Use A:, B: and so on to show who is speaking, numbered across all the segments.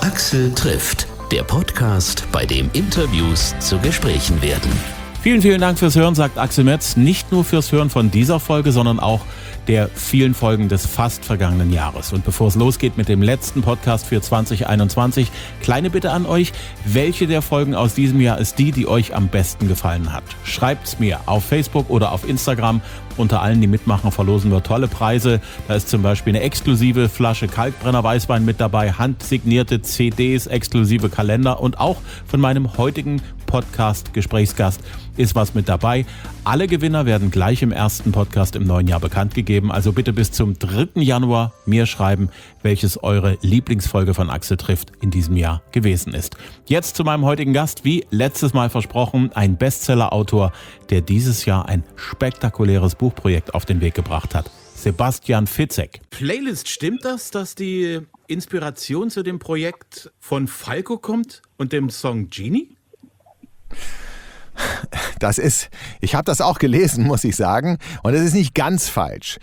A: Axel trifft, der Podcast, bei dem Interviews zu Gesprächen werden.
B: Vielen, vielen Dank fürs Hören, sagt Axel Metz. Nicht nur fürs Hören von dieser Folge, sondern auch der vielen Folgen des fast vergangenen Jahres. Und bevor es losgeht mit dem letzten Podcast für 2021, kleine Bitte an euch, welche der Folgen aus diesem Jahr ist die euch am besten gefallen hat? Schreibt's mir auf Facebook oder auf Instagram. Unter allen, die mitmachen, verlosen wir tolle Preise. Da ist zum Beispiel eine exklusive Flasche Kalkbrenner Weißwein mit dabei, handsignierte CDs, exklusive Kalender und auch von meinem heutigen Podcast-Gesprächsgast ist was mit dabei. Alle Gewinner werden gleich im ersten Podcast im neuen Jahr bekannt gegeben. Also bitte bis zum 3. Januar mir schreiben, welches eure Lieblingsfolge von Axel trifft in diesem Jahr gewesen ist. Jetzt zu meinem heutigen Gast, wie letztes Mal versprochen, ein Bestseller-Autor, der dieses Jahr ein spektakuläres Buchprojekt auf den Weg gebracht hat. Sebastian Fitzek. Playlist, stimmt das, dass die Inspiration zu dem Projekt von Falco kommt und dem Song Genie?
C: Ich habe das auch gelesen, muss ich sagen, und es ist nicht ganz falsch.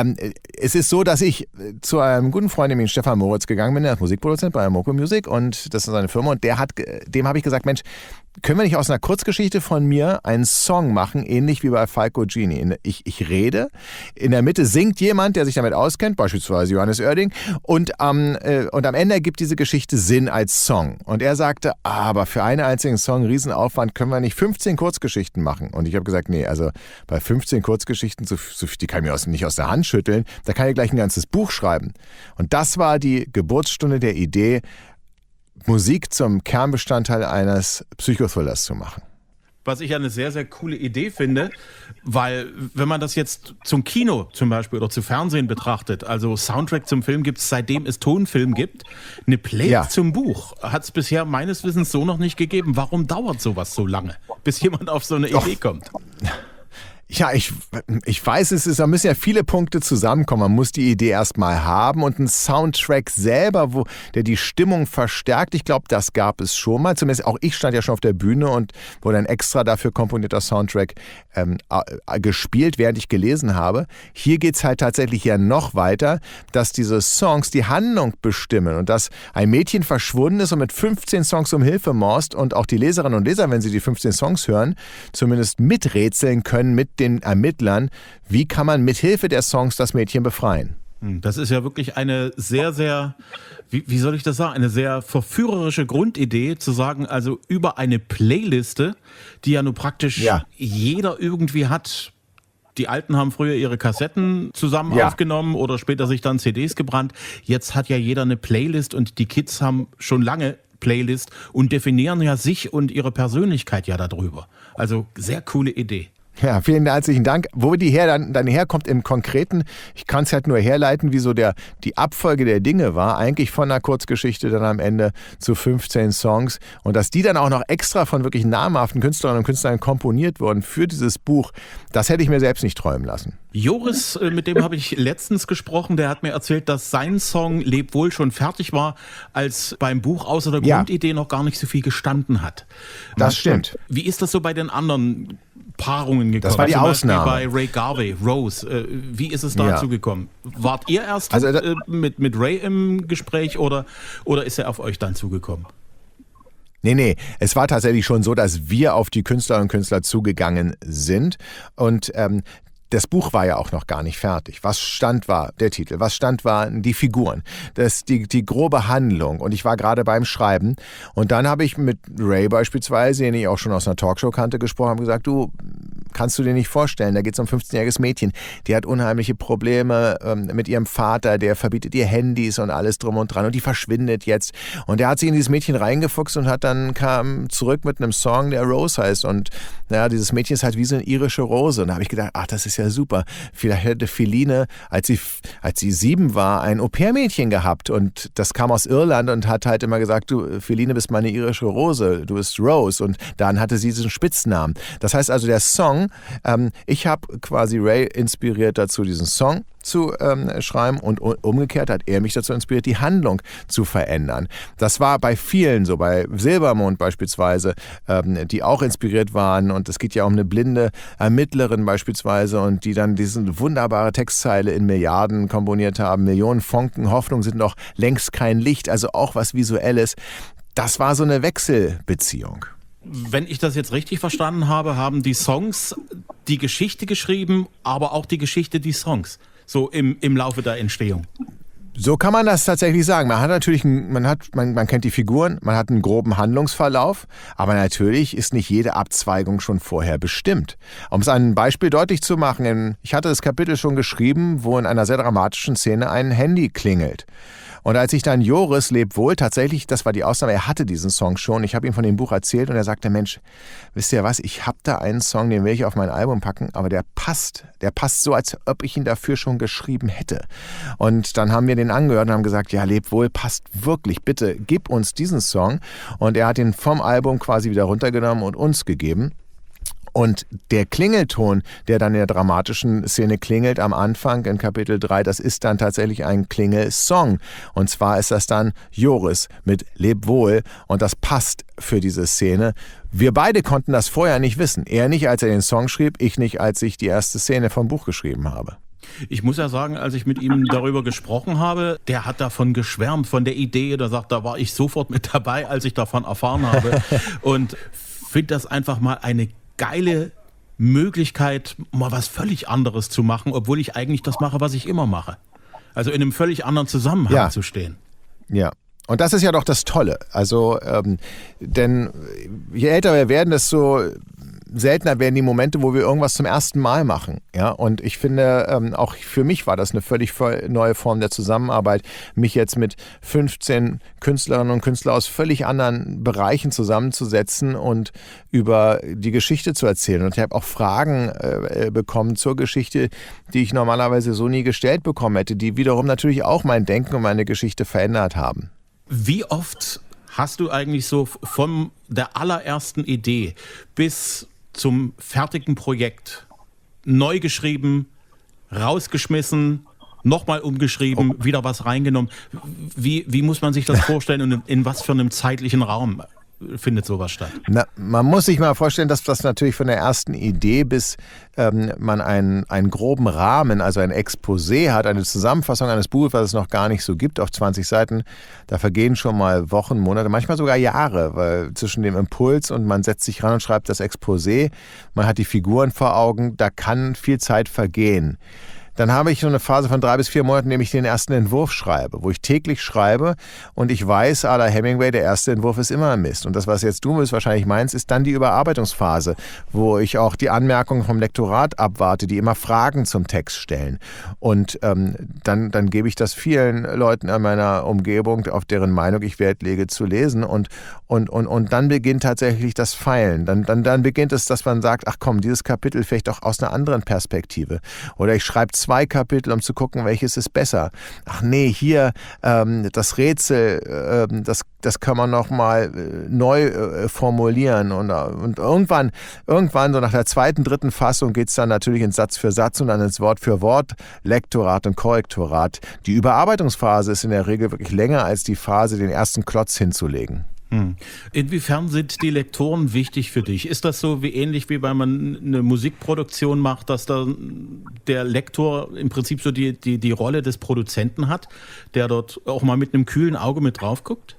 C: Es ist so, dass ich zu einem guten Freund, nämlich Stefan Moritz, gegangen bin, der ist Musikproduzent bei Moko Music und das ist seine Firma und dem habe ich gesagt, Mensch, können wir nicht aus einer Kurzgeschichte von mir einen Song machen, ähnlich wie bei Falco Genie? Ich rede, in der Mitte singt jemand, der sich damit auskennt, beispielsweise Johannes Oerding, und am Ende ergibt diese Geschichte Sinn als Song. Und er sagte, aber für einen einzigen Song, Riesenaufwand, können wir nicht 15 Kurzgeschichten machen? Und ich habe gesagt, nee, also bei 15 Kurzgeschichten, die kann ich mir nicht aus der Hand schütteln, da kann ich gleich ein ganzes Buch schreiben. Und das war die Geburtsstunde der Idee, Musik zum Kernbestandteil eines Psychothrillers zu machen.
B: Was ich eine sehr, sehr coole Idee finde, weil wenn man das jetzt zum Kino zum Beispiel oder zu Fernsehen betrachtet, also Soundtrack zum Film gibt es, seitdem es Tonfilm gibt, eine Playlist zum Buch hat es bisher meines Wissens so noch nicht gegeben. Warum dauert sowas so lange, bis jemand auf so eine Idee kommt?
C: Ja, ich weiß, da müssen ja viele Punkte zusammenkommen. Man muss die Idee erstmal haben und einen Soundtrack selber, der die Stimmung verstärkt. Ich glaube, das gab es schon mal. Zumindest auch ich stand ja schon auf der Bühne und wurde ein extra dafür komponierter Soundtrack gespielt, während ich gelesen habe. Hier geht's halt tatsächlich ja noch weiter, dass diese Songs die Handlung bestimmen und dass ein Mädchen verschwunden ist und mit 15 Songs um Hilfe morst und auch die Leserinnen und Leser, wenn sie die 15 Songs hören, zumindest miträtseln können mit den Ermittlern, wie kann man mit Hilfe der Songs das Mädchen befreien.
B: Das ist ja wirklich eine sehr, sehr, wie soll ich das sagen, eine sehr verführerische Grundidee, zu sagen, also über eine Playliste, die ja nur praktisch jeder irgendwie hat. Die Alten haben früher ihre Kassetten zusammen aufgenommen oder später sich dann CDs gebrannt. Jetzt hat ja jeder eine Playlist und die Kids haben schon lange Playlist und definieren ja sich und ihre Persönlichkeit ja darüber. Also sehr coole Idee.
C: Ja, vielen herzlichen Dank. Wo die dann herkommt im Konkreten, ich kann es halt nur herleiten, wie so die Abfolge der Dinge war, eigentlich von einer Kurzgeschichte dann am Ende zu 15 Songs und dass die dann auch noch extra von wirklich namhaften Künstlerinnen und Künstlern komponiert wurden für dieses Buch, das hätte ich mir selbst nicht träumen lassen.
B: Joris, mit dem habe ich letztens gesprochen, der hat mir erzählt, dass sein Song Leb wohl schon fertig war, als beim Buch außer der Grundidee noch gar nicht so viel gestanden hat.
C: Das stimmt.
B: Wie ist das so bei den anderen Paarungen gekommen?
C: Das war die Ausnahme.
B: Bei Ray Garvey, Rose. Wie ist es dazu gekommen? Wart ihr erst mit Ray im Gespräch oder ist er auf euch dann zugekommen?
C: Nee, es war tatsächlich schon so, dass wir auf die Künstlerinnen und Künstler zugegangen sind und das Buch war ja auch noch gar nicht fertig. Was stand war der Titel, was stand waren die Figuren, die grobe Handlung und ich war gerade beim Schreiben und dann habe ich mit Ray beispielsweise, den ich auch schon aus einer Talkshow kannte, gesprochen, habe gesagt, du, kannst du dir nicht vorstellen, da geht es um ein 15-jähriges Mädchen, die hat unheimliche Probleme mit ihrem Vater, der verbietet ihr Handys und alles drum und dran und die verschwindet jetzt und der hat sich in dieses Mädchen reingefuchst und kam zurück mit einem Song, der Rose heißt und dieses Mädchen ist halt wie so eine irische Rose und da habe ich gedacht, ach, das ist ja super. Vielleicht hätte Feline, als sie 7 war, ein Au-pair-Mädchen gehabt und das kam aus Irland und hat halt immer gesagt, du, Feline bist meine irische Rose, du bist Rose und dann hatte sie diesen Spitznamen. Das heißt also, der Song, ich habe quasi Ray inspiriert dazu, diesen Song zu schreiben und umgekehrt hat er mich dazu inspiriert, die Handlung zu verändern. Das war bei vielen so, bei Silbermond beispielsweise, die auch inspiriert waren, und es geht ja um eine blinde Ermittlerin beispielsweise, und die dann diese wunderbare Textzeile in Milliarden komponiert haben, Millionen Funken, Hoffnung sind noch längst kein Licht, also auch was Visuelles. Das war so eine Wechselbeziehung.
B: Wenn ich das jetzt richtig verstanden habe, haben die Songs die Geschichte geschrieben, aber auch die Geschichte die Songs, so im Laufe der Entstehung.
C: So kann man das tatsächlich sagen. Man hat natürlich, man kennt die Figuren, man hat einen groben Handlungsverlauf, aber natürlich ist nicht jede Abzweigung schon vorher bestimmt. Um es an einem Beispiel deutlich zu machen, ich hatte das Kapitel schon geschrieben, wo in einer sehr dramatischen Szene ein Handy klingelt. Und als ich dann Joris, leb wohl, tatsächlich, das war die Ausnahme, er hatte diesen Song schon, ich habe ihm von dem Buch erzählt und er sagte, Mensch, wisst ihr was, ich habe da einen Song, den will ich auf mein Album packen, aber der passt so, als ob ich ihn dafür schon geschrieben hätte. Und dann haben wir den angehört und haben gesagt, ja, leb wohl, passt wirklich, bitte gib uns diesen Song. Und er hat ihn vom Album quasi wieder runtergenommen und uns gegeben. Und der Klingelton, der dann in der dramatischen Szene klingelt am Anfang in Kapitel 3, das ist dann tatsächlich ein Klingelsong. Und zwar ist das dann Joris mit Leb wohl, und das passt für diese Szene. Wir beide konnten das vorher nicht wissen. Er nicht, als er den Song schrieb, ich nicht, als ich die erste Szene vom Buch geschrieben habe.
B: Ich muss ja sagen, als ich mit ihm darüber gesprochen habe, der hat davon geschwärmt, von der Idee. Der sagt, da war ich sofort mit dabei, als ich davon erfahren habe. Und finde das einfach mal eine geile Möglichkeit, mal was völlig anderes zu machen, obwohl ich eigentlich das mache, was ich immer mache. Also in einem völlig anderen Zusammenhang zu stehen.
C: Ja. Und das ist ja doch das Tolle. Also, denn je älter wir werden, desto seltener werden die Momente, wo wir irgendwas zum ersten Mal machen. Ja? Und ich finde, auch für mich war das eine völlig neue Form der Zusammenarbeit, mich jetzt mit 15 Künstlerinnen und Künstlern aus völlig anderen Bereichen zusammenzusetzen und über die Geschichte zu erzählen. Und ich habe auch Fragen bekommen zur Geschichte, die ich normalerweise so nie gestellt bekommen hätte, die wiederum natürlich auch mein Denken und meine Geschichte verändert haben.
B: Wie oft hast du eigentlich so von der allerersten Idee bis zum fertigen Projekt neu geschrieben, rausgeschmissen, nochmal umgeschrieben, wieder was reingenommen? Wie muss man sich das vorstellen und in was für einem zeitlichen Raum findet sowas statt?
C: Na, man muss sich mal vorstellen, dass das natürlich von der ersten Idee bis man einen groben Rahmen, also ein Exposé hat, eine Zusammenfassung eines Buches, was es noch gar nicht so gibt, auf 20 Seiten, da vergehen schon mal Wochen, Monate, manchmal sogar Jahre, weil zwischen dem Impuls und man setzt sich ran und schreibt das Exposé, man hat die Figuren vor Augen, da kann viel Zeit vergehen. Dann habe ich so eine Phase von 3 bis 4 Monaten, in dem ich den ersten Entwurf schreibe, wo ich täglich schreibe und ich weiß, à la Hemingway, der erste Entwurf ist immer Mist. Und das, was jetzt du wahrscheinlich meinst, ist dann die Überarbeitungsphase, wo ich auch die Anmerkungen vom Lektorat abwarte, die immer Fragen zum Text stellen. Und dann gebe ich das vielen Leuten in meiner Umgebung, auf deren Meinung ich Wert lege, zu lesen. Und dann beginnt tatsächlich das Feilen. Dann beginnt es, dass man sagt, ach komm, dieses Kapitel vielleicht auch aus einer anderen Perspektive. Oder ich schreibe 2 Kapitel, um zu gucken, welches ist besser. Ach nee, hier das Rätsel, das kann man noch mal neu formulieren. Und irgendwann, so nach der 2., 3. Fassung geht es dann natürlich in Satz für Satz und dann ins Wort für Wort, Lektorat und Korrektorat. Die Überarbeitungsphase ist in der Regel wirklich länger als die Phase, den ersten Klotz hinzulegen.
B: Inwiefern sind die Lektoren wichtig für dich? Ist das so ähnlich wie wenn man eine Musikproduktion macht, dass da der Lektor im Prinzip so die Rolle des Produzenten hat, der dort auch mal mit einem kühlen Auge mit drauf guckt?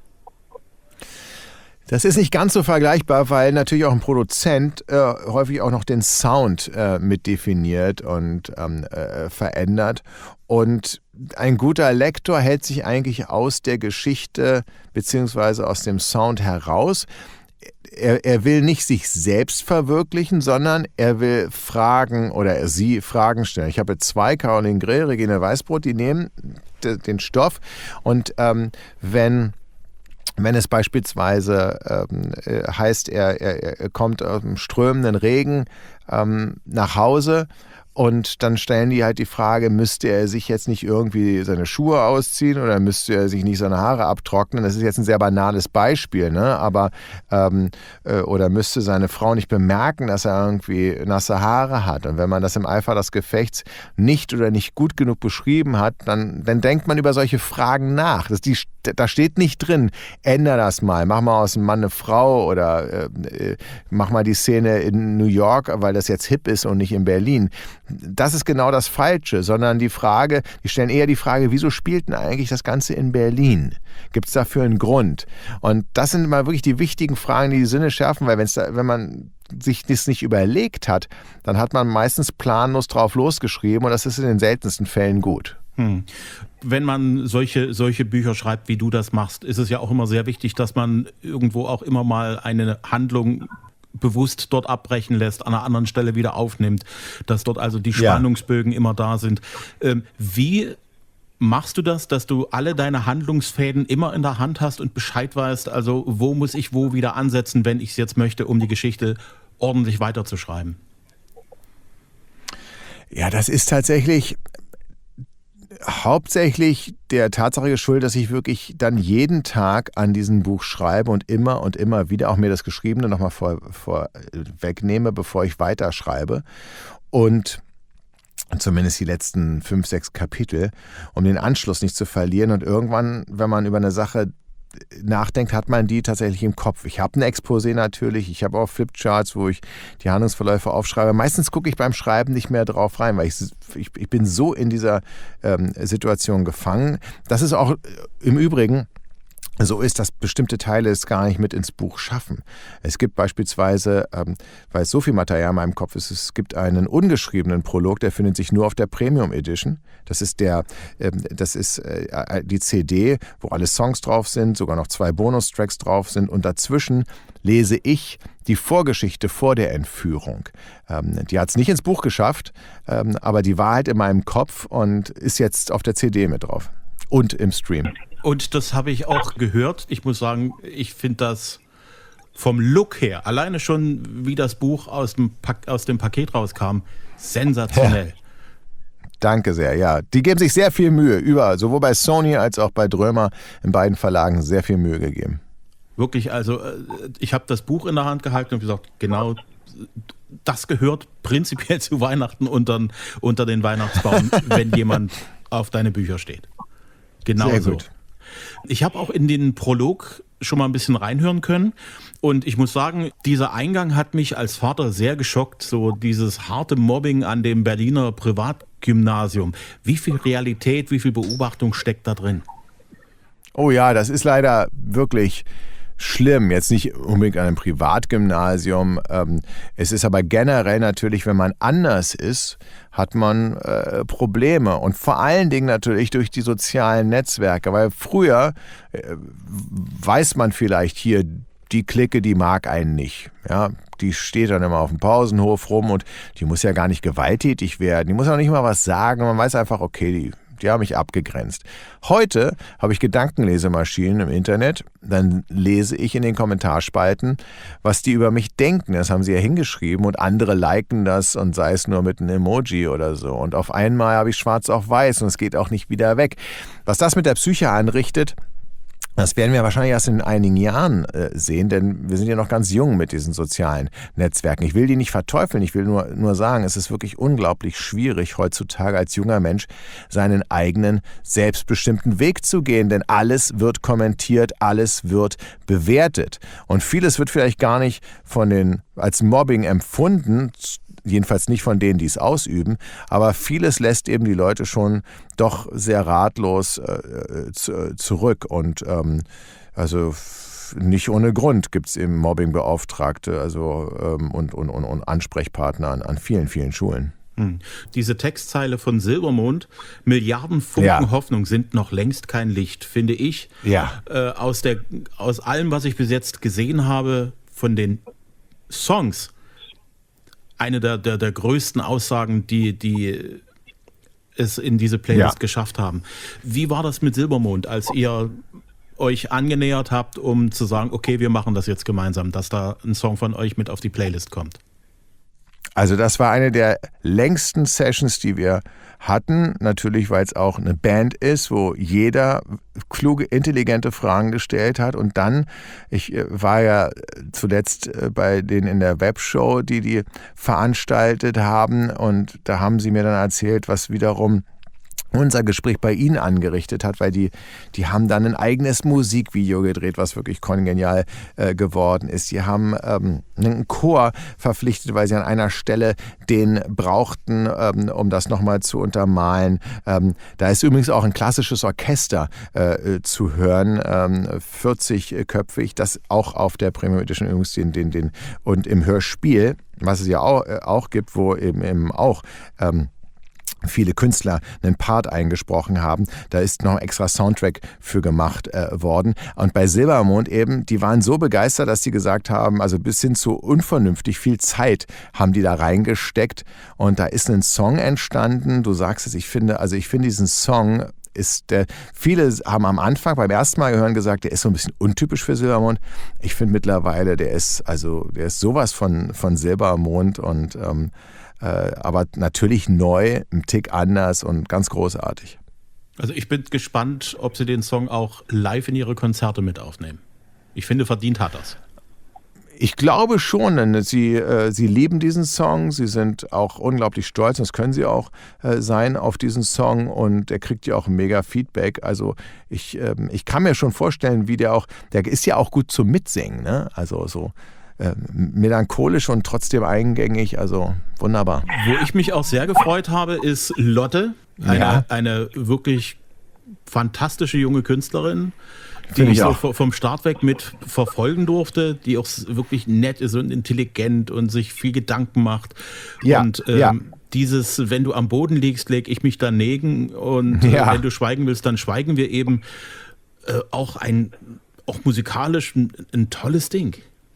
C: Das ist nicht ganz so vergleichbar, weil natürlich auch ein Produzent häufig auch noch den Sound mit definiert und verändert. Und ein guter Lektor hält sich eigentlich aus der Geschichte bzw. aus dem Sound heraus. Er will nicht sich selbst verwirklichen, sondern er will Fragen oder sie Fragen stellen. Ich habe 2, Caroline Grill, Regine Weißbrot, die nehmen den Stoff und wenn es beispielsweise heißt, er kommt aus dem strömenden Regen nach Hause Und dann stellen die halt die Frage, müsste er sich jetzt nicht irgendwie seine Schuhe ausziehen oder müsste er sich nicht seine Haare abtrocknen? Das ist jetzt ein sehr banales Beispiel, ne? Aber oder müsste seine Frau nicht bemerken, dass er irgendwie nasse Haare hat? Und wenn man das im Eifer des Gefechts nicht oder nicht gut genug beschrieben hat, dann denkt man über solche Fragen nach. Da steht nicht drin, änder das mal, mach mal aus einem Mann eine Frau oder mach mal die Szene in New York, weil das jetzt hip ist und nicht in Berlin. Das ist genau das Falsche, sondern die stellen eher die Frage, wieso spielt denn eigentlich das Ganze in Berlin? Gibt es dafür einen Grund? Und das sind mal wirklich die wichtigen Fragen, die Sinne schärfen, weil wenn man sich das nicht überlegt hat, dann hat man meistens planlos drauf losgeschrieben und das ist in den seltensten Fällen gut.
B: Wenn man solche Bücher schreibt, wie du das machst, ist es ja auch immer sehr wichtig, dass man irgendwo auch immer mal eine Handlung bewusst dort abbrechen lässt, an einer anderen Stelle wieder aufnimmt, dass dort also die Spannungsbögen immer da sind. Wie machst du das, dass du alle deine Handlungsfäden immer in der Hand hast und Bescheid weißt, also wo muss ich wo wieder ansetzen, wenn ich es jetzt möchte, um die Geschichte ordentlich weiterzuschreiben?
C: Ja, das ist tatsächlich hauptsächlich der Tatsache geschuldet, dass ich wirklich dann jeden Tag an diesem Buch schreibe und immer wieder auch mir das Geschriebene nochmal vorwegnehme, bevor ich weiterschreibe. Und zumindest die letzten 5, 6 Kapitel, um den Anschluss nicht zu verlieren. Und irgendwann, wenn man über eine Sache nachdenkt, hat man die tatsächlich im Kopf. Ich habe ein Exposé natürlich, ich habe auch Flipcharts, wo ich die Handlungsverläufe aufschreibe. Meistens gucke ich beim Schreiben nicht mehr drauf rein, weil ich bin so in dieser Situation gefangen. Das ist auch im Übrigen so ist, dass bestimmte Teile es gar nicht mit ins Buch schaffen. Es gibt beispielsweise, weil so viel Material in meinem Kopf ist, es gibt einen ungeschriebenen Prolog, der findet sich nur auf der Premium Edition. Das ist die CD, wo alle Songs drauf sind, sogar noch 2 Bonustracks drauf sind und dazwischen lese ich die Vorgeschichte vor der Entführung. Die hat es nicht ins Buch geschafft, aber die war halt in meinem Kopf und ist jetzt auf der CD mit drauf und im Stream.
B: Und das habe ich auch gehört. Ich muss sagen, ich finde das vom Look her, alleine schon wie das Buch aus dem Paket rauskam, sensationell.
C: Ja. Danke sehr, ja. Die geben sich sehr viel Mühe, überall, sowohl bei Sony als auch bei Drömer, in beiden Verlagen sehr viel Mühe gegeben.
B: Wirklich, also ich habe das Buch in der Hand gehalten und gesagt, genau, das gehört prinzipiell zu Weihnachten unter den Weihnachtsbaum, wenn jemand auf deine Bücher steht. Genau
C: sehr
B: so.
C: Gut.
B: Ich habe auch in den Prolog schon mal ein bisschen reinhören können und ich muss sagen, dieser Eingang hat mich als Vater sehr geschockt, so dieses harte Mobbing an dem Berliner Privatgymnasium. Wie viel Realität, wie viel Beobachtung steckt da drin?
C: Oh ja, das ist leider wirklich schlimm. Jetzt nicht unbedingt an einem Privatgymnasium. Es ist aber generell natürlich, wenn man anders ist, hat man Probleme. Und vor allen Dingen natürlich durch die sozialen Netzwerke. Weil früher weiß man vielleicht hier, die Clique, die mag einen nicht. Ja, die steht dann immer auf dem Pausenhof rum und die muss ja gar nicht gewalttätig werden. Die muss auch nicht mal was sagen. Man weiß einfach, okay, die haben mich abgegrenzt. Heute habe ich Gedankenlesemaschinen im Internet, dann lese ich in den Kommentarspalten, was die über mich denken. Das haben sie ja hingeschrieben und andere liken das und sei es nur mit einem Emoji oder so. Und auf einmal habe ich schwarz auf weiß und es geht auch nicht wieder weg. Was das mit der Psyche anrichtet, das werden wir wahrscheinlich erst in einigen Jahren sehen, denn wir sind ja noch ganz jung mit diesen sozialen Netzwerken. Ich will die nicht verteufeln, ich will nur sagen, es ist wirklich unglaublich schwierig, heutzutage als junger Mensch seinen eigenen selbstbestimmten Weg zu gehen, denn alles wird kommentiert, alles wird bewertet. Und vieles wird vielleicht gar nicht als Mobbing empfunden, jedenfalls nicht von denen, die es ausüben, aber vieles lässt eben die Leute schon doch sehr ratlos zurück und also nicht ohne Grund gibt es eben Mobbingbeauftragte und Ansprechpartner an vielen, vielen Schulen.
B: Diese Textzeile von Silbermond, Milliarden Funken Hoffnung sind noch längst kein Licht, finde ich.
C: Ja.
B: Aus allem, was ich bis jetzt gesehen habe von den Songs, eine der größten Aussagen, die es in diese Playlist geschafft haben. Wie war das mit Silbermond, als ihr euch angenähert habt, um zu sagen, okay, wir machen das jetzt gemeinsam, dass da ein Song von euch mit auf die Playlist kommt?
C: Also das war eine der längsten Sessions, die wir hatten. Natürlich, weil es auch eine Band ist, wo jeder kluge, intelligente Fragen gestellt hat. Und dann, ich war ja zuletzt bei denen in der Webshow, die veranstaltet haben. Und da haben sie mir dann erzählt, was wiederum unser Gespräch bei Ihnen angerichtet hat, weil die haben dann ein eigenes Musikvideo gedreht, was wirklich kongenial geworden ist. Die haben einen Chor verpflichtet, weil sie an einer Stelle den brauchten, um das nochmal zu untermalen. Da ist übrigens auch ein klassisches Orchester zu hören, 40-köpfig, das auch auf der Premium Edition übrigens und im Hörspiel, was es ja auch gibt, wo eben auch viele Künstler einen Part eingesprochen haben. Da ist noch ein extra Soundtrack für gemacht worden. Und bei Silbermond eben, die waren so begeistert, dass sie gesagt haben, also bis hin zu unvernünftig viel Zeit haben die da reingesteckt. Und da ist ein Song entstanden. Du sagst es, ich finde diesen Song viele haben am Anfang beim ersten Mal hören gesagt, der ist so ein bisschen untypisch für Silbermond. Ich finde mittlerweile, der ist sowas von Silbermond und aber natürlich neu, ein Tick anders und ganz großartig.
B: Also ich bin gespannt, ob Sie den Song auch live in Ihre Konzerte mit aufnehmen. Ich finde, verdient hat das.
C: Ich glaube schon, denn sie lieben diesen Song, sie sind auch unglaublich stolz, und das können sie auch sein auf diesen Song, und der kriegt ja auch mega Feedback. Also ich kann mir schon vorstellen, der ist ja auch gut zum Mitsingen, ne? Also so melancholisch und trotzdem eingängig, also wunderbar.
B: Wo ich mich auch sehr gefreut habe, ist Lotte, eine wirklich fantastische junge Künstlerin, die ich so vom Start weg mit verfolgen durfte, die auch wirklich nett ist und intelligent und sich viel Gedanken macht.
C: Ja,
B: und dieses, wenn du am Boden liegst, leg ich mich daneben, und wenn du schweigen willst, dann schweigen wir eben. Auch musikalisch ein tolles Ding.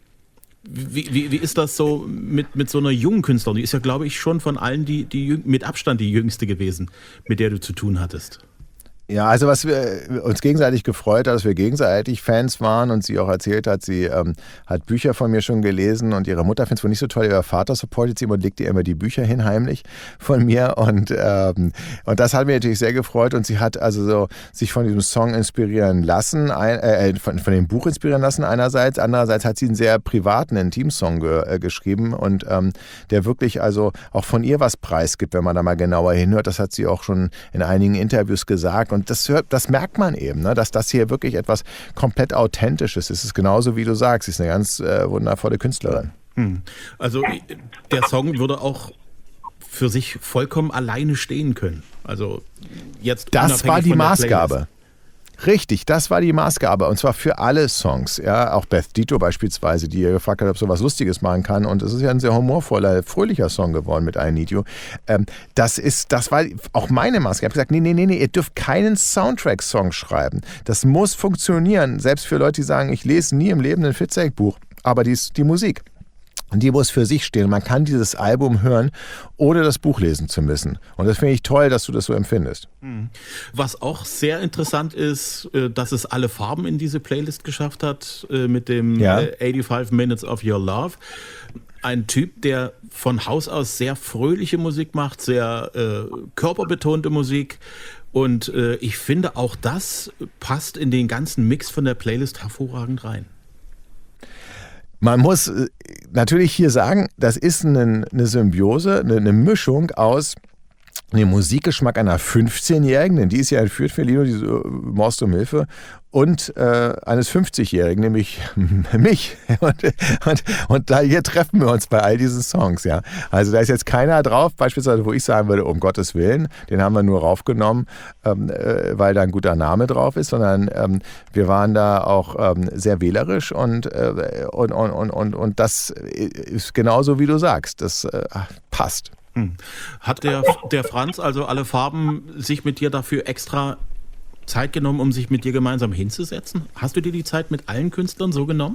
B: Wie ist das so mit so einer jungen Künstlerin? Die ist ja, glaube ich, schon von allen die mit Abstand die jüngste gewesen, mit der du zu tun hattest.
C: Ja, also was wir uns gegenseitig gefreut hat, dass wir gegenseitig Fans waren, und sie auch erzählt hat, sie hat Bücher von mir schon gelesen, und ihre Mutter findet es wohl nicht so toll, ihr Vater supportet sie und legt ihr immer die Bücher hin, heimlich von mir, und das hat mich natürlich sehr gefreut, und sie hat also so sich von diesem Song inspirieren lassen, von dem Buch inspirieren lassen einerseits, andererseits hat sie einen sehr privaten, Intim-Song geschrieben, und der wirklich also auch von ihr was preisgibt, wenn man da mal genauer hinhört. Das hat sie auch schon in einigen Interviews gesagt, und das merkt man eben, ne, dass das hier wirklich etwas komplett Authentisches ist. Es ist genauso, wie du sagst, sie ist eine ganz wundervolle Künstlerin.
B: Also der Song würde auch für sich vollkommen alleine stehen können. Also jetzt
C: das war die Maßgabe. Richtig, das war die Maßgabe, und zwar für alle Songs. Ja, auch Beth Ditto beispielsweise, die ihr gefragt hat, ob sie was Lustiges machen kann, und es ist ja ein sehr humorvoller, fröhlicher Song geworden mit I Need You. Das war auch meine Maßgabe. Ich habe gesagt, nee, ihr dürft keinen Soundtrack-Song schreiben. Das muss funktionieren, selbst für Leute, die sagen, ich lese nie im Leben ein Fitzek-Buch, aber die Musik. Und die muss für sich stehen. Man kann dieses Album hören, ohne das Buch lesen zu müssen. Und das finde ich toll, dass du das so empfindest.
B: Was auch sehr interessant ist, dass es alle Farben in diese Playlist geschafft hat, mit dem 85 Minutes of Your Love. Ein Typ, der von Haus aus sehr fröhliche Musik macht, sehr körperbetonte Musik. Und ich finde, auch das passt in den ganzen Mix von der Playlist hervorragend rein.
C: Man muss natürlich hier sagen, das ist eine Symbiose, eine Mischung aus dem Musikgeschmack einer 15-Jährigen, denn die ist ja entführt für Lino, diese Morst um Hilfe, und eines 50-Jährigen, nämlich mich. Und da hier treffen wir uns bei all diesen Songs, ja. Also da ist jetzt keiner drauf, beispielsweise, wo ich sagen würde, um Gottes Willen, den haben wir nur raufgenommen, weil da ein guter Name drauf ist, sondern wir waren da auch sehr wählerisch, und das ist genauso, wie du sagst, das passt.
B: Hat der Franz, also alle Farben, sich mit dir dafür extra Zeit genommen, um sich mit dir gemeinsam hinzusetzen? Hast du dir die Zeit mit allen Künstlern so genommen?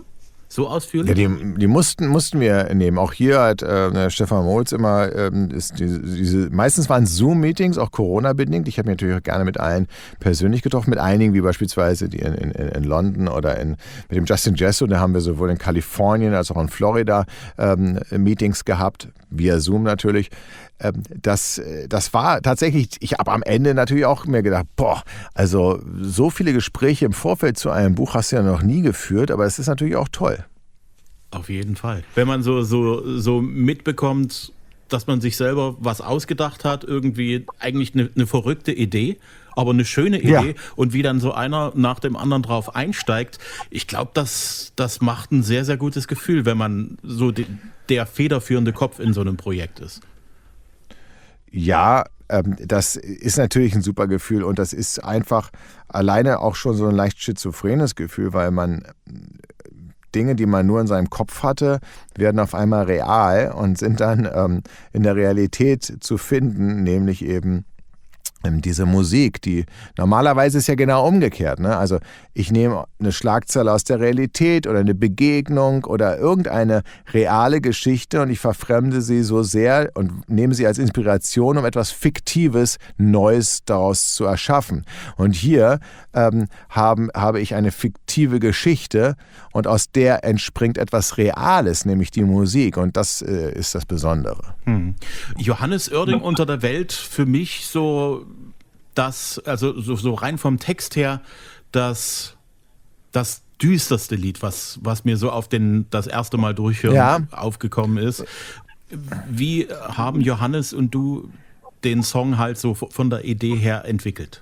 B: So ausführlich?
C: Ja, die mussten wir nehmen. Auch hier hat Stefan Molz immer, meistens waren es Zoom-Meetings, auch Corona-bedingt. Ich habe mich natürlich auch gerne mit allen persönlich getroffen, mit einigen, wie beispielsweise die in London oder mit dem Justin Jesso, da haben wir sowohl in Kalifornien als auch in Florida Meetings gehabt, via Zoom natürlich. Das war tatsächlich, ich habe am Ende natürlich auch mir gedacht, also so viele Gespräche im Vorfeld zu einem Buch hast du ja noch nie geführt, aber es ist natürlich auch toll.
B: Auf jeden Fall. Wenn man so mitbekommt, dass man sich selber was ausgedacht hat, irgendwie eigentlich eine verrückte Idee, aber eine schöne Idee und wie dann so einer nach dem anderen drauf einsteigt, ich glaube, das macht ein sehr, sehr gutes Gefühl, wenn man so der federführende Kopf in so einem Projekt ist.
C: Ja, das ist natürlich ein super Gefühl und das ist einfach alleine auch schon so ein leicht schizophrenes Gefühl, weil man Dinge, die man nur in seinem Kopf hatte, werden auf einmal real und sind dann in der Realität zu finden, nämlich eben diese Musik, die normalerweise ist ja genau umgekehrt. Ne? Also ich nehme eine Schlagzeile aus der Realität oder eine Begegnung oder irgendeine reale Geschichte und ich verfremde sie so sehr und nehme sie als Inspiration, um etwas Fiktives, Neues daraus zu erschaffen. Und hier habe ich eine fiktive Geschichte und aus der entspringt etwas Reales, nämlich die Musik. Und das ist das Besondere.
B: Johannes Oerding unter der Welt, für mich so so rein vom Text her, das düsterste Lied, was mir so auf das erste Mal durchhören aufgekommen ist. Wie haben Johannes und du den Song halt so von der Idee her entwickelt?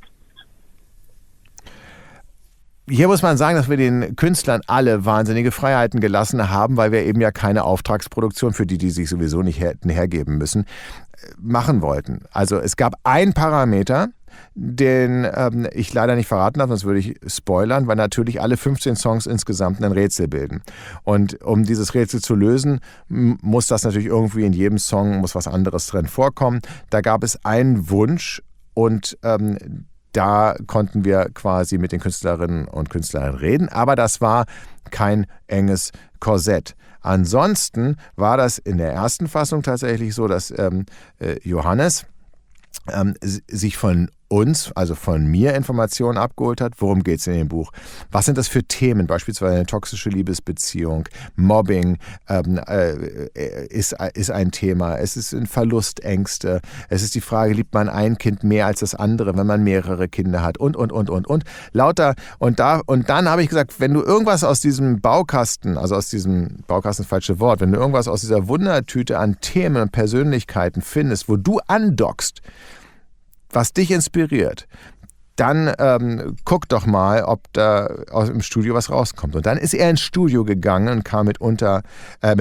C: Hier muss man sagen, dass wir den Künstlern alle wahnsinnige Freiheiten gelassen haben, weil wir eben ja keine Auftragsproduktion, für die sich sowieso nicht hätten hergeben müssen, machen wollten. Also es gab einen Parameter, den ich leider nicht verraten darf, sonst würde ich spoilern, weil natürlich alle 15 Songs insgesamt ein Rätsel bilden. Und um dieses Rätsel zu lösen, muss das natürlich irgendwie in jedem Song, muss was anderes drin vorkommen. Da gab es einen Wunsch und da konnten wir quasi mit den Künstlerinnen und Künstlern reden, aber das war kein enges Korsett. Ansonsten war das in der ersten Fassung tatsächlich so, dass Johannes sich von uns, also von mir, Informationen abgeholt hat. Worum geht es in dem Buch? Was sind das für Themen? Beispielsweise eine toxische Liebesbeziehung, Mobbing ist ein Thema. Es sind Verlustängste. Es ist die Frage, liebt man ein Kind mehr als das andere, wenn man mehrere Kinder hat und. Lauter. Und dann habe ich gesagt, wenn du irgendwas aus diesem Baukasten, also aus diesem Baukasten, falsche Wort, wenn du irgendwas aus dieser Wundertüte an Themen und Persönlichkeiten findest, wo du andockst, was dich inspiriert, dann guck doch mal, ob da aus dem Studio was rauskommt. Und dann ist er ins Studio gegangen und kam mit unter der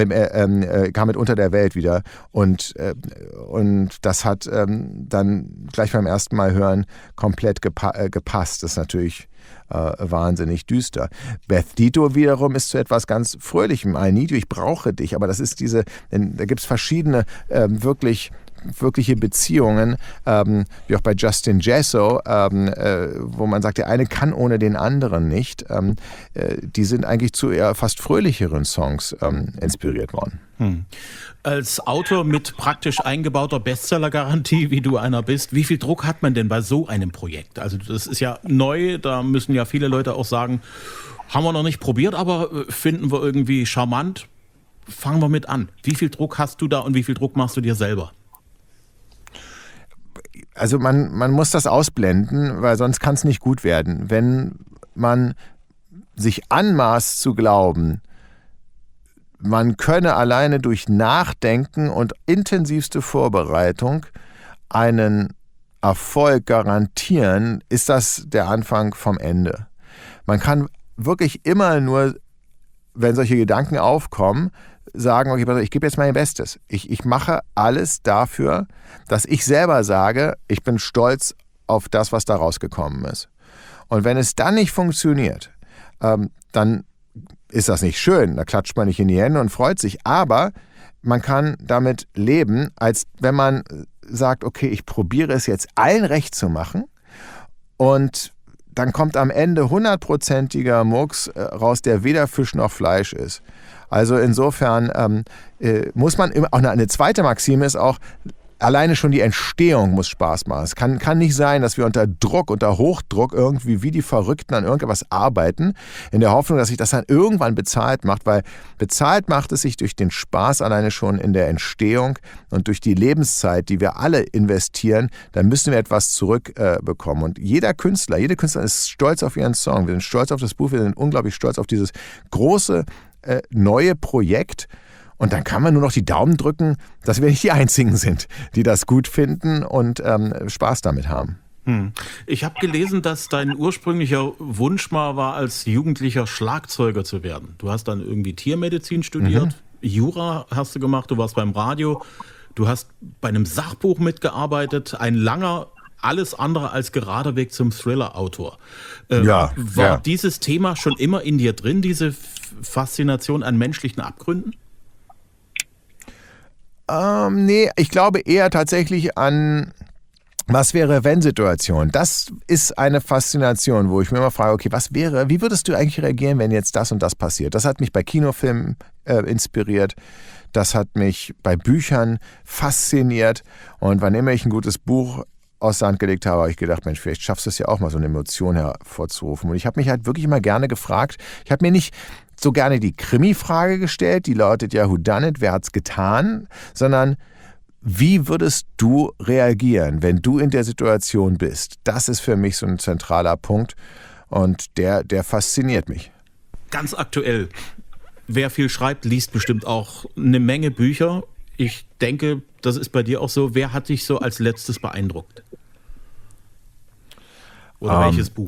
C: Welt wieder. Und das hat dann gleich beim ersten Mal hören komplett gepasst. Das ist natürlich wahnsinnig düster. Beth Dito wiederum ist zu etwas ganz Fröhlichem. I need you, ich brauche dich. Aber das ist da gibt es verschiedene wirkliche Beziehungen, wie auch bei Justin Jesso, wo man sagt, der eine kann ohne den anderen nicht. Die sind eigentlich zu eher fast fröhlicheren Songs inspiriert worden.
B: Als Autor mit praktisch eingebauter Bestseller-Garantie, wie du einer bist, wie viel Druck hat man denn bei so einem Projekt? Also das ist ja neu, da müssen ja viele Leute auch sagen, haben wir noch nicht probiert, aber finden wir irgendwie charmant. Fangen wir mit an. Wie viel Druck hast du da und wie viel Druck machst du dir selber?
C: Also man muss das ausblenden, weil sonst kann es nicht gut werden. Wenn man sich anmaßt zu glauben, man könne alleine durch Nachdenken und intensivste Vorbereitung einen Erfolg garantieren, ist das der Anfang vom Ende. Man kann wirklich immer nur, wenn solche Gedanken aufkommen, sagen, okay, ich gebe jetzt mein Bestes. Ich mache alles dafür, dass ich selber sage, ich bin stolz auf das, was da rausgekommen ist. Und wenn es dann nicht funktioniert, dann ist das nicht schön. Da klatscht man nicht in die Hände und freut sich. Aber man kann damit leben, als wenn man sagt, okay, ich probiere es jetzt allen recht zu machen und dann kommt am Ende 100%iger Murks raus, der weder Fisch noch Fleisch ist. Also insofern muss man auch eine zweite Maxime ist auch, alleine schon die Entstehung muss Spaß machen. Es kann nicht sein, dass wir unter Druck, unter Hochdruck irgendwie wie die Verrückten an irgendwas arbeiten, in der Hoffnung, dass sich das dann irgendwann bezahlt macht, weil bezahlt macht es sich durch den Spaß alleine schon in der Entstehung und durch die Lebenszeit, die wir alle investieren, dann müssen wir etwas zurückbekommen. Und jede Künstlerin ist stolz auf ihren Song. Wir sind stolz auf das Buch, wir sind unglaublich stolz auf dieses große neue Projekt. Und dann kann man nur noch die Daumen drücken, dass wir nicht die Einzigen sind, die das gut finden und Spaß damit haben.
B: Ich habe gelesen, dass dein ursprünglicher Wunsch mal war, als Jugendlicher Schlagzeuger zu werden. Du hast dann irgendwie Tiermedizin studiert, Jura hast du gemacht, du warst beim Radio, du hast bei einem Sachbuch mitgearbeitet, ein langer, alles andere als gerader Weg zum Thriller-Autor. War dieses Thema schon immer in dir drin, diese Faszination an menschlichen Abgründen?
C: Nee, ich glaube eher tatsächlich an Was-wäre-wenn-Situation. Das ist eine Faszination, wo ich mir immer frage, okay, wie würdest du eigentlich reagieren, wenn jetzt das und das passiert? Das hat mich bei Kinofilmen inspiriert, das hat mich bei Büchern fasziniert und wann immer ich ein gutes Buch aus der Hand gelegt habe ich gedacht, Mensch, vielleicht schaffst du es ja auch mal, so eine Emotion hervorzurufen. Und ich habe mich halt wirklich immer gerne gefragt, ich habe mir nicht so gerne die Krimi-Frage gestellt, die lautet ja, who done it, wer hat's getan, sondern wie würdest du reagieren, wenn du in der Situation bist? Das ist für mich so ein zentraler Punkt und der fasziniert mich.
B: Ganz aktuell, wer viel schreibt, liest bestimmt auch eine Menge Bücher. Ich denke, das ist bei dir auch so. Wer hat dich so als letztes beeindruckt? Oder welches Buch?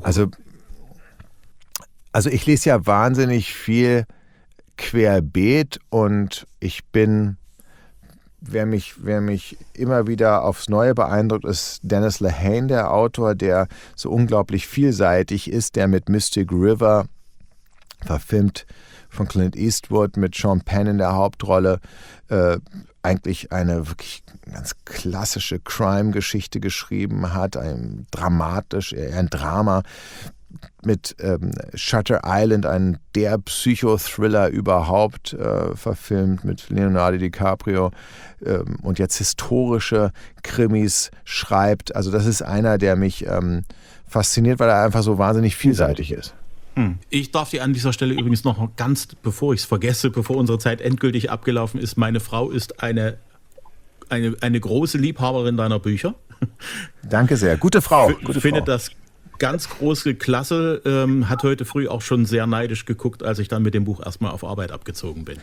C: Also ich lese ja wahnsinnig viel querbeet und ich bin, wer mich immer wieder aufs Neue beeindruckt, ist Dennis Lehane, der Autor, der so unglaublich vielseitig ist, der mit Mystic River, verfilmt von Clint Eastwood mit Sean Penn in der Hauptrolle, eigentlich eine wirklich ganz klassische Crime-Geschichte geschrieben hat, ein Drama mit Shutter Island, der Psychothriller überhaupt, verfilmt mit Leonardo DiCaprio und jetzt historische Krimis schreibt. Also das ist einer, der mich fasziniert, weil er einfach so wahnsinnig vielseitig ist.
B: Ich darf dir an dieser Stelle übrigens noch ganz, bevor ich es vergesse, bevor unsere Zeit endgültig abgelaufen ist, meine Frau ist eine große Liebhaberin deiner Bücher.
C: Danke sehr. Gute Frau.
B: Findet das ganz große Klasse, hat heute früh auch schon sehr neidisch geguckt, als ich dann mit dem Buch erstmal auf Arbeit abgezogen bin.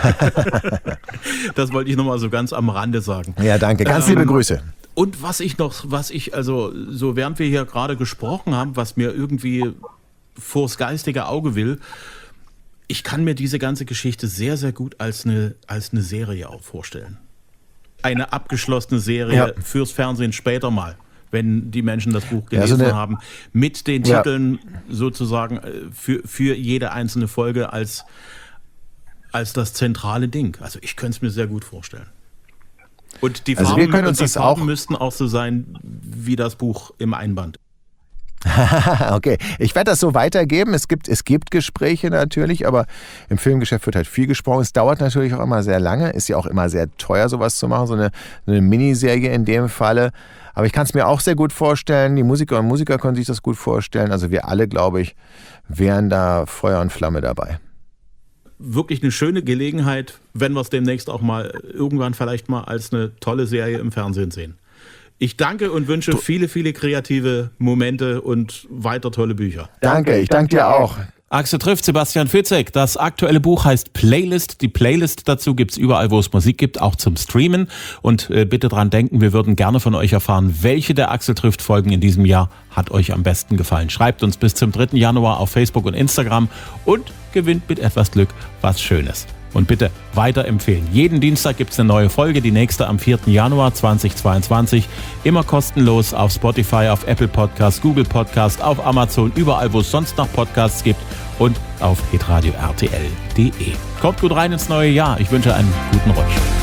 B: Das wollte ich nochmal so ganz am Rande sagen.
C: Ja, danke. Ganz liebe Grüße.
B: Und so während wir hier gerade gesprochen haben, was mir irgendwie vors geistige Auge will, ich kann mir diese ganze Geschichte sehr, sehr gut als eine Serie auch vorstellen. Eine abgeschlossene Serie fürs Fernsehen später mal, wenn die Menschen das Buch gelesen haben, mit den Titeln sozusagen für jede einzelne Folge als das zentrale Ding. Also ich könnte es mir sehr gut vorstellen. Und die Farben müssten auch so sein wie das Buch im Einband.
C: Okay, ich werde das so weitergeben. Es gibt Gespräche natürlich, aber im Filmgeschäft wird halt viel gesprochen. Es dauert natürlich auch immer sehr lange, ist ja auch immer sehr teuer, sowas zu machen, so eine Miniserie in dem Falle. Aber ich kann es mir auch sehr gut vorstellen. Die Musiker und Musiker können sich das gut vorstellen. Also wir alle, glaube ich, wären da Feuer und Flamme dabei.
B: Wirklich eine schöne Gelegenheit, wenn wir es demnächst auch mal irgendwann vielleicht mal als eine tolle Serie im Fernsehen sehen. Ich danke und wünsche viele, viele kreative Momente und weiter tolle Bücher.
C: Danke, ich danke dir auch.
B: Axel trifft Sebastian Fitzek. Das aktuelle Buch heißt Playlist. Die Playlist dazu gibt's überall, wo es Musik gibt, auch zum Streamen. Und bitte dran denken, wir würden gerne von euch erfahren, welche der Axel trifft Folgen in diesem Jahr hat euch am besten gefallen. Schreibt uns bis zum 3. Januar auf Facebook und Instagram und gewinnt mit etwas Glück was Schönes. Und bitte weiterempfehlen. Jeden Dienstag gibt es eine neue Folge, die nächste am 4. Januar 2022. Immer kostenlos auf Spotify, auf Apple Podcasts, Google Podcasts, auf Amazon, überall, wo es sonst noch Podcasts gibt und auf hitradio-rtl.de. Kommt gut rein ins neue Jahr. Ich wünsche einen guten Rutsch.